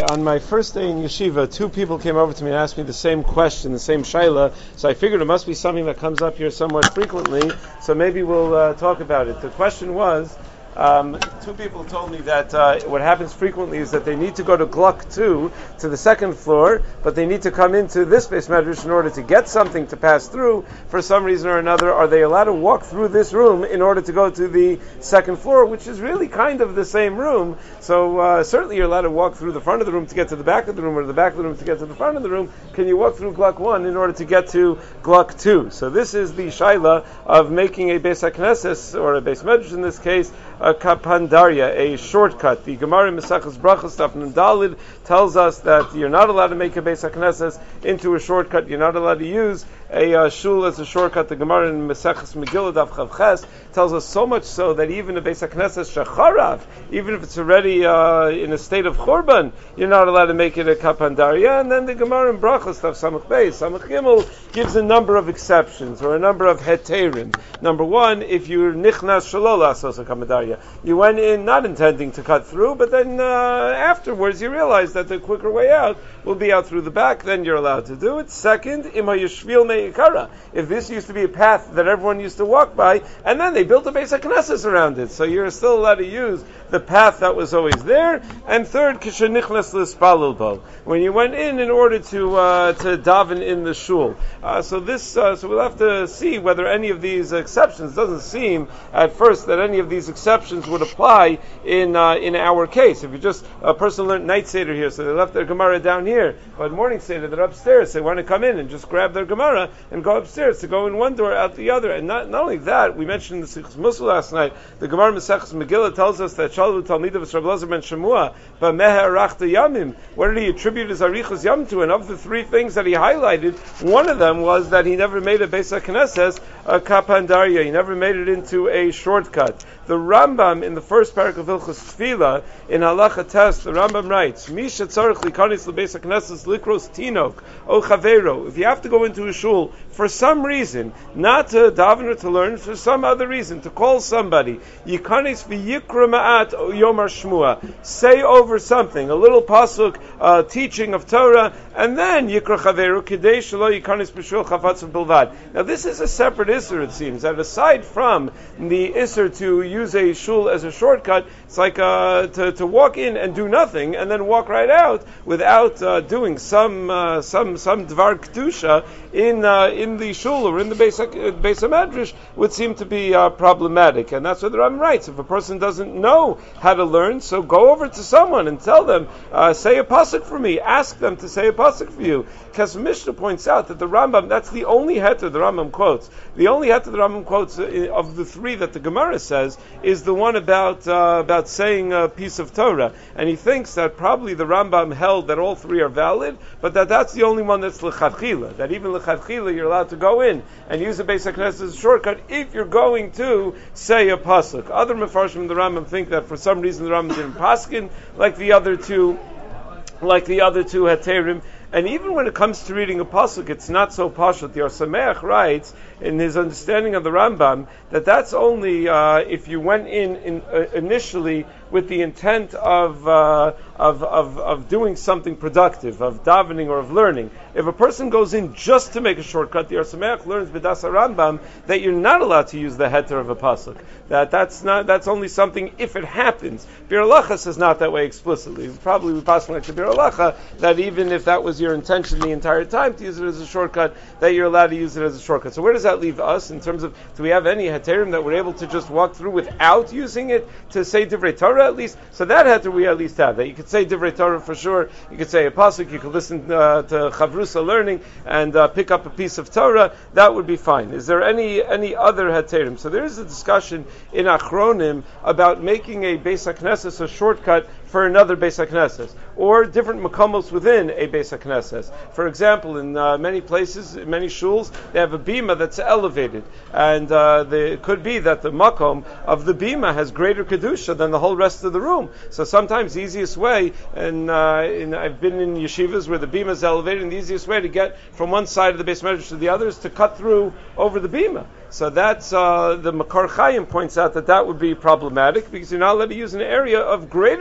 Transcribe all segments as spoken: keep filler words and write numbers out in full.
on my first day in yeshiva, two people came over to me and asked me the same question, the same shaila. So I figured it must be something that comes up here somewhat frequently. So maybe we'll uh, talk about it. The question was, um, two people told me that uh, what happens frequently is that they need to go to Gluck two, to the second floor, but they need to come into this base medrash in order to get something to pass through for some reason or another. Are they allowed to walk through this room in order to go to the second floor, which is really kind of the same room? So uh, certainly you're allowed to walk through the front of the room to get to the back of the room, or the back of the room to get to the front of the room. Can you walk through Gluck one in order to get to Gluck two? So this is the shaila of making a Beis HaKnesses, or a Beis Medrash in this case, a kapandarya, a shortcut. The Gemara in Mesachas Brachos Daf Nun Daled tells us that you're not allowed to make a Beis HaKnesses into a shortcut. You're not allowed to use a uh, shul as a shortcut. The Gemara in Mesachas Megillah Daf Chav Ches tells us so much so that even a Beis HaKnesses shacharav, even if it's already uh, in a state of churban, you're not allowed to make it a kapandarya. And then the Gemara in Brachos Daf Samach Beis Samach Gimel gives a number of exceptions, or a number of heterim. Number one, if you're nichnas shalol asos a kapandarya, you went in not intending to cut through, but then uh, afterwards you realize that the quicker way out will be out through the back, then you're allowed to do it. Second, ima yishvil me'ikara. If this used to be a path that everyone used to walk by, and then they built a Beis HaKnesses around it, so you're still allowed to use the path that was always there. And third, kishenichnas lispalul bo, when you went in in order to uh, to daven in the shul. Uh, so this, uh, so we'll have to see whether any of these exceptions. Doesn't seem at first that any of these exceptions would apply in uh, in our case. If you just a person learned night seder here, so they left their Gemara down here, but morning seder they're upstairs. They want to come in and just grab their Gemara and go upstairs to go in one door out the other. And not not only that, we mentioned in the Sichos Mussar last night. The Gemara Mesechus Megillah tells us that Shalu Talmidav of Rabbi Elazar ben Shemua b'meha arachta yamim. What did he attribute his arichas yam to? And of the three things that he highlighted, one of them was that he never made a Beis HaKnesses a kapandarya. He never made it into a shortcut. The Rambam in the first parak of Hilchos Tefillah in Halacha Test, the Rambam writes, Misha tzarich likanis lebeis haknesses likros tinok o chavero. If you have to go into a shul for some reason, not to daven or to learn, for some other reason, to call somebody, yikanis v'yikra ma'at o yomar shmua, say over something, a little pasuk, uh, teaching of Torah, and then yikra chavero kidei shelo yikanis b'shul chavatzav bilvad. Now this is a separate isser, it seems, that aside from the isser to use a shul as a shortcut, it's like uh, to, to walk in and do nothing and then walk right out without uh, doing some uh, some some dvar kedusha in uh, in the shul or in the Beis HaMedrash would seem to be uh, problematic. And that's what the Rambam writes. If a person doesn't know how to learn, so go over to someone and tell them, uh, say a pasuk for me. Ask them to say a pasuk for you. Because Mishnah points out that the Rambam, that's the only heter the Rambam quotes. The only heter the Rambam quotes uh, of the three that the Gemara says is the one about uh, about saying a piece of Torah, and he thinks that probably the Rambam held that all three are valid, but that that's the only one that's l'chadchila. That even l'chadchila you're allowed to go in and use a Beis HaKnesses as a shortcut if you're going to say a pasuk. Other mefarshim in the Rambam think that for some reason the Rambam didn't paskin like the other two, like the other two heterim. And even when it comes to reading a pasuk, it's not so pashut. The Or Sameach writes in his understanding of the Rambam that that's only uh, if you went in, in uh, initially with the intent of, uh, of of of doing something productive, of davening or of learning. If a person goes in just to make a shortcut, the Or Sameach learns b'das Rambam that you're not allowed to use the heter of a pasuk. That that's not that's only something if it happens. Bir Halacha says not that way explicitly. Probably we pass like the Bir Halacha that even if that was your intention the entire time to use it as a shortcut, that you're allowed to use it as a shortcut. So where does that leave us in terms of, do we have any heterim that we're able to just walk through without using it to say divrei Torah at least? So that heter we at least have. That you could say divrei Torah for sure, you could say a pasuk, you could listen uh, to chavrusa learning and uh, pick up a piece of Torah, that would be fine. Is there any any other heterim? So there is a discussion in Achronim about making a Beis HaKnesses a shortcut for another Beis HaKnesses, or different makamos within a Beis HaKnesses. For example, in uh, many places, in many shuls, they have a bima that's elevated, and uh, the, it could be that the makom of the bima has greater kedusha than the whole rest of the room. So sometimes the easiest way, and uh, in, I've been in yeshivas where the bima is elevated, and the easiest way to get from one side of the Beis Medrash to the other is to cut through over the bima. So that's uh, the Makar Chaim points out that that would be problematic because you're not allowed to use an area of greater kedusha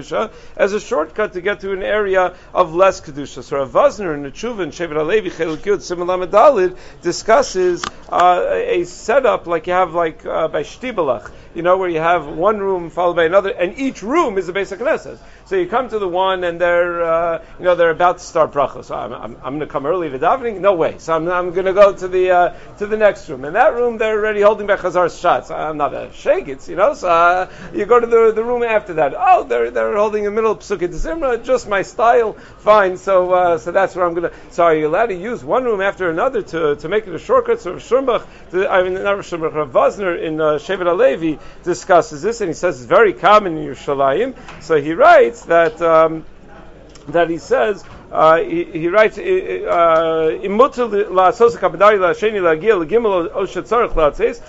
kedusha as a shortcut to get to an area of less kedusha. So Rav Vosner in the Tshuva and Shevet HaLevi Chelik Yud Simon Lamed discusses uh, a setup like you have like uh, by Shtibelach, you know, where you have one room followed by another, and each room is a Beis HaKnesses. So you come to the one, and they're, uh, you know, they're about to start bracha. So I'm, I'm, I'm going to come early to davening? No way. So I'm, I'm going to go to the uh, to the next room. In that room, they're already holding back Chazar's shots. I'm not a shegitz, you know. So uh, you go to the the room after that. Oh, they're they're holding in the middle of Psukei Zimra, just my style. Fine. So uh, so that's where I'm going to. So are you allowed to use one room after another to, to make it a shortcut? So Rav Shumbach, I mean not Rav Shumbach, Rav Vosner in uh, Shevet HaLevi discusses this, and he says it's very common in Yerushalayim. So he writes that um, that he says uh, he, he writes imutul la'asos kabadari la'asheni la'agil l'gimel o shetzarich la'atzes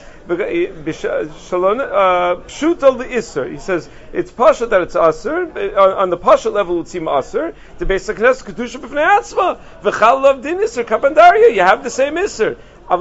pshuta l'isur. He says it's pasha that it's asur on the pasha level. It would seem asur to Beis HaKnesses kedusha b'fnei atzma v'chal lav din isur kabadaria. You have the same isur.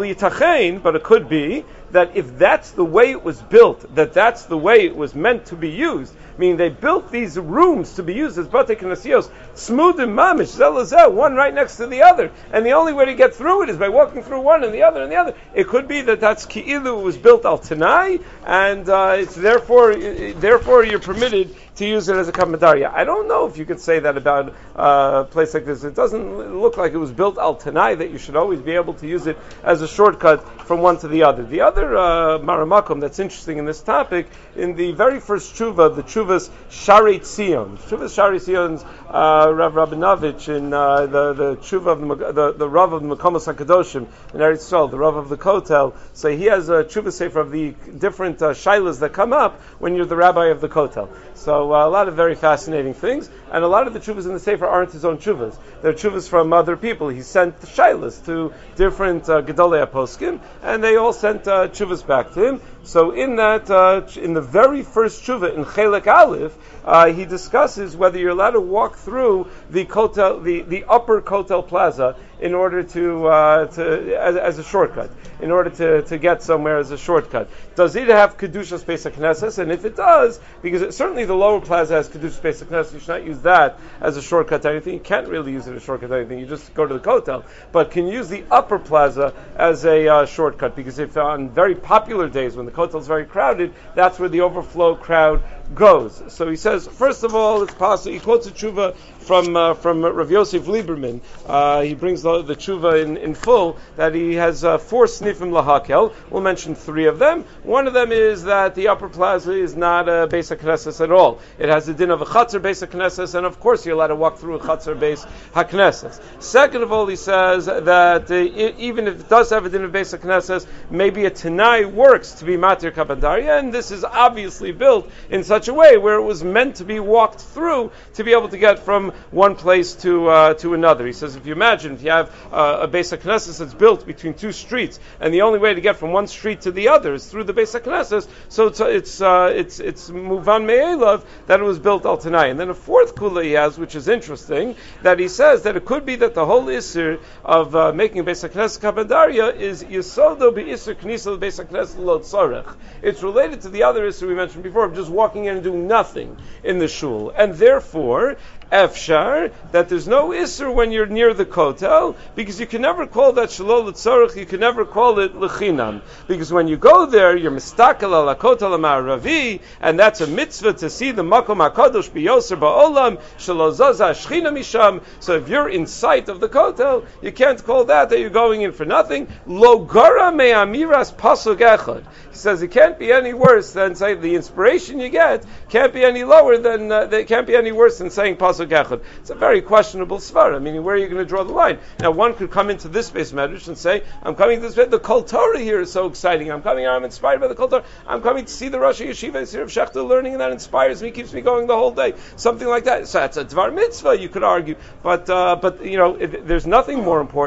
But it could be that if that's the way it was built, that that's the way it was meant to be used, meaning they built these rooms to be used as Batei Knasios, smooth and mamish, zelazeh, one right next to the other, and the only way to get through it is by walking through one and the other and the other. It could be that that's ki'ilu, it was built al tanai, and uh, it's therefore, therefore you're permitted to use it as a kamadaria. I don't know if you could say that about uh, a place like this. It doesn't look like it was built al tanai, that you should always be able to use it as a shortcut from one to the other. The other uh, maramakom that's interesting in this topic, in the very first tshuva, the tshuvas Shari Tzion, tshuvas Shari Tzion's uh, Rav Rabinovich in uh, the the tshuva of the the, the Rav of the Makomos HaKadoshim in Eretz Yisrael, the Rav of the Kotel. So he has a tshuva sefer of the different uh, shilas that come up when you're the rabbi of the Kotel. So uh, a lot of very fascinating things, and a lot of the tshuvas in the sefer aren't his own tshuvas. They're tshuvas from other people. He sent shilas to different uh, Gedolei HaPoskim, and they all sent uh, tshuvas back to him. So in that, uh, in the very first tshuva in Chelek Aleph, uh, he discusses whether you're allowed to walk through the Kotel, the, the upper Kotel Plaza, in order to, uh, to as, as a shortcut, in order to, to get somewhere as a shortcut. Does it have Kedushas Beis HaKnesses? And if it does, because it, certainly the lower plaza has Kedushas Beis HaKnesses, you should not use that as a shortcut to anything. You can't really use it as a shortcut to anything. You just go to the Kotel. But can use the upper plaza as a uh, shortcut, because if on very popular days when the Kotel is very crowded, that's where the overflow crowd goes. So he says, first of all, it's possible. He quotes a tshuva from uh, from Rav Yosef Lieberman. Uh, he brings the, the tshuva in, in full that he has uh, four snifim lahakel. We'll mention three of them. One of them is that the upper plaza is not a Beis HaKnesses at all. It has the din of a chatzar Beis HaKnesses, and of course you're allowed to walk through a chatzar Beis HaKnesses. Second of all, he says that uh, it, even if it does have a din of Beis HaKnesses, maybe a tanai works to be matir kabandaria, and this is obviously built in such a way where it was meant to be walked through to be able to get from one place to uh, to another. He says, if you imagine, if you have uh, a Beis HaKnesses that's built between two streets, and the only way to get from one street to the other is through the Beis HaKnesses, so it's it's uh, it's it's muvan me'elav that it was built al tanai. And then a fourth kula he has, which is interesting, that he says that it could be that the whole isur of uh, making Beis HaKnesses kabandaria is yisodo be isur knisa Beis HaKnesses lo tzorech. It's related to the other isur we mentioned before of just walking in and doing nothing in the shul, and therefore Efshar, that there's no Isser when you're near the Kotel, because you can never call that Shalol L'Tzorech, you can never call it L'Chinam. Because when you go there, you're Mistakel Ala Kotel Ma'aravi, and that's a mitzvah to see the Makom HaKadosh B'Yoser Ba'olam, Shalol Zaza Shchina Misham. So if you're in sight of the Kotel, you can't call that that you're going in for nothing. Lo Gara Me'amiras Pasuk Echad. He says it can't be any worse than, say, the inspiration you get can't be any lower than, uh, they can't be any worse than saying Pasuk Echad. It's a very questionable svara. Meaning, where are you going to draw the line? Now, one could come into this base medrash and say, "I'm coming to this base. The Kol Torah here is so exciting. I'm coming. I'm inspired by the Kol Torah. I'm coming to see the Rosh Yeshiva Yisrael of Shechta learning, and that inspires me, keeps me going the whole day. Something like that. So that's a dvar mitzvah, you could argue. But uh, but you know, it, there's nothing more important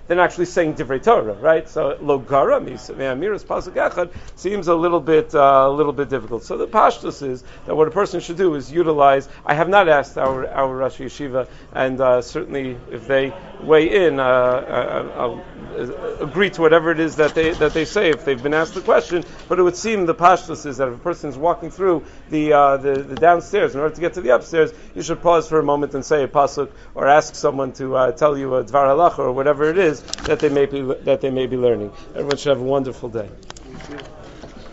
than actually saying Divrei Torah, right? So lo gara mi'amiras pasuk echad seems a little bit uh, a little bit difficult. So the pashtus is that what a person should do is utilize. I have not asked our our Rosh Yeshiva, and uh, certainly if they weigh in, uh, I'll agree to whatever it is that they that they say if they've been asked the question. But it would seem the pashtus is that if a person is walking through the, uh, the the downstairs in order to get to the upstairs, you should pause for a moment and say a pasuk, or ask someone to uh, tell you a dvar halacha or whatever it is that they may be that they may be learning. Everyone should have a wonderful day.